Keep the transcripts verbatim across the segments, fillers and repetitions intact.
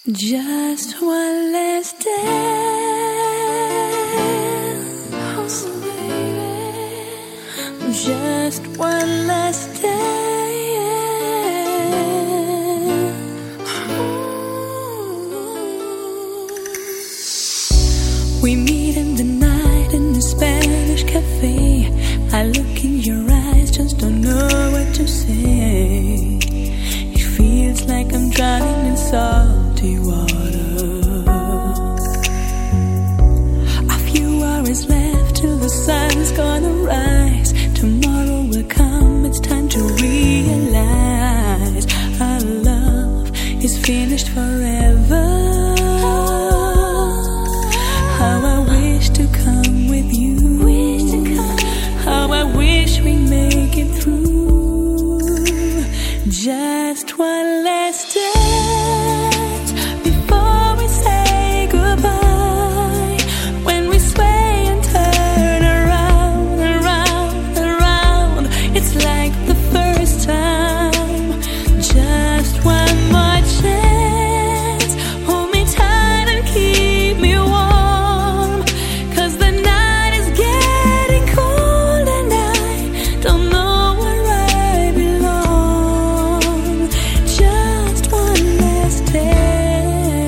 Just one last dance, oh, baby. Just one last dance. We meet in the night in the Spanish cafe. I look in your eyes, just don't know what to say. It feels like I'm drowning in salty water. A few hours left till the sun's gonna rise. Tomorrow will come, it's time to realize our love is finished forever. How I wish to come with you. How I wish we make it through. Just one last dance before we say goodbye. When we sway and turn around, around, around, it's like the first time. Just one more chance. Hold me tight and keep me warm, 'cause the night is getting cold and I don't know where I belong. Just one last dance.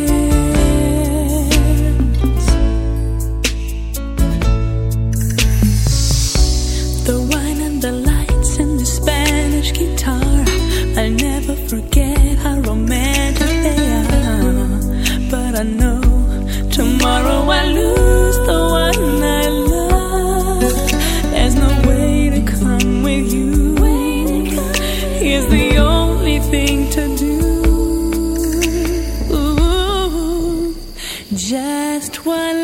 The wine and the lights and the Spanish guitar, I'll never forget how romantic they are. But I know tomorrow I lose the one I love. There's no way to come with you. Here's the only thing to do. Ooh, just one